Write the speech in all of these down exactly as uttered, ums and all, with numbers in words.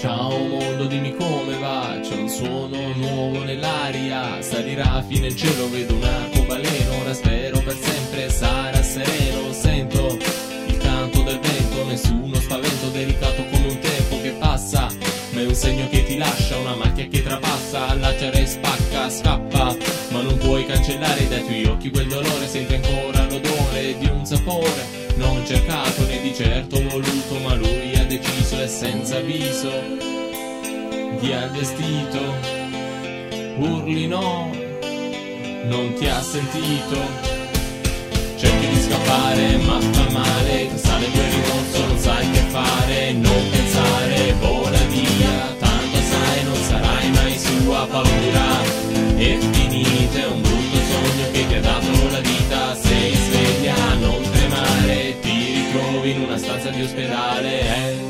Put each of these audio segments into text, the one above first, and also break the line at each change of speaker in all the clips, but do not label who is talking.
Ciao mondo, dimmi come va, c'è un suono nuovo nell'aria, salirà fino in cielo, vedo un arcobaleno, ora spero per sempre sarà sereno, sento il canto del vento, nessuno spavento, delicato come un tempo che passa, ma è un segno che ti lascia, una macchia che trapassa, allacciare e spacca, scappa, ma non puoi cancellare dai tuoi occhi quel dolore, senti ancora l'odore di un sapore, non cercato né di certo voluto, ma lui ha deciso e senza avviso ti ha vestito. Urli no, non ti ha sentito, cerchi di scappare ma fa male, sale quel rimorso, non sai che fare, non pensare, vola via, tanto sai non sarai mai sua paura, è finita, è un brutto sogno che ti ha dato la vita, sei sveglia, non tremare, ti ritrovi in una stanza di ospedale, eh.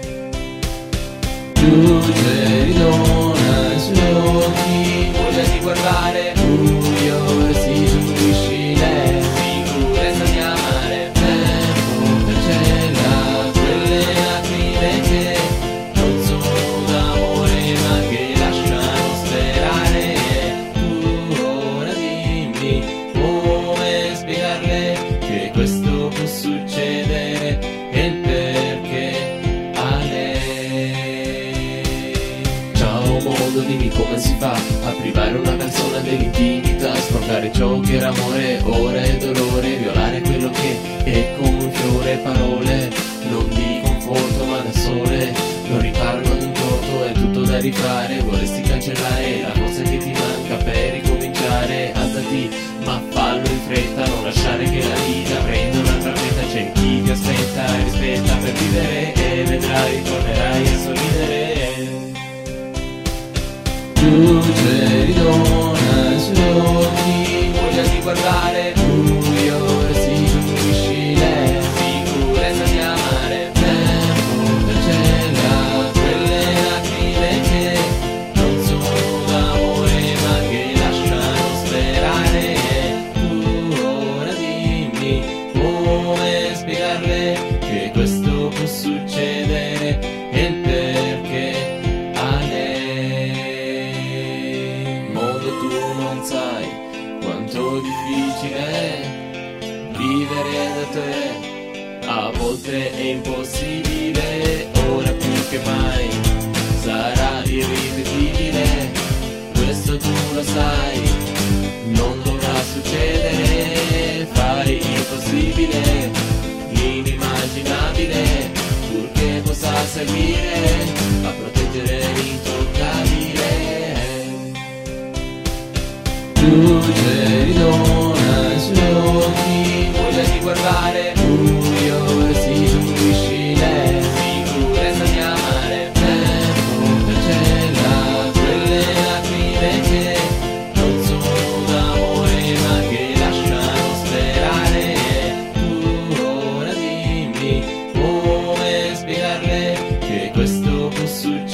Luce ridona i suoi occhi, voglia di guardare, buio restituisci le sicurezza di amare, tempo cancella quelle lacrime che non sono d'amore ma che lasciano sperare, tu ora dimmi come spiegarle che questo può succedere e il perché a lei. Ciao mondo, dimmi come si fa a privare una persona dell'intimità, sporcare ciò che era amore, ora è dolore, violare quello che è come un fiore, parole non di conforto ma da sole, non riparano di un torto, è tutto da rifare, vorresti cancellare la cosa che ti manca per ricominciare, alzati ma fallo in fretta, non lasciare che la vita prenda un'altra meta, c'è chi ti aspetta e rispetta per vivere e vedrai, tornerai a sorridere. Luce ridona i suoi occhi, voglia di guardare, buio restituisci le sicurezza di amare, tempo cancella quelle lacrime che non sono d'amore ma che lasciano sperare, tu ora dimmi come spiegarle che questo può succedere e il perché a lei. Tu non sai quanto difficile è vivere da te, a volte è impossibile, ora più che mai sarà irripetibile, questo tu lo sai, non dovrà succedere, fai il possibile, l'inimmaginabile, purché possa servire a proteggere l'intoccabile. Luce ridona i suoi occhi, voglia di guardare, buio restituisci le sicurezza di amare, tempo cancella quelle lacrime che non sono d'amore ma che lasciano sperare, tu ora dimmi come spiegarle che questo può succedere.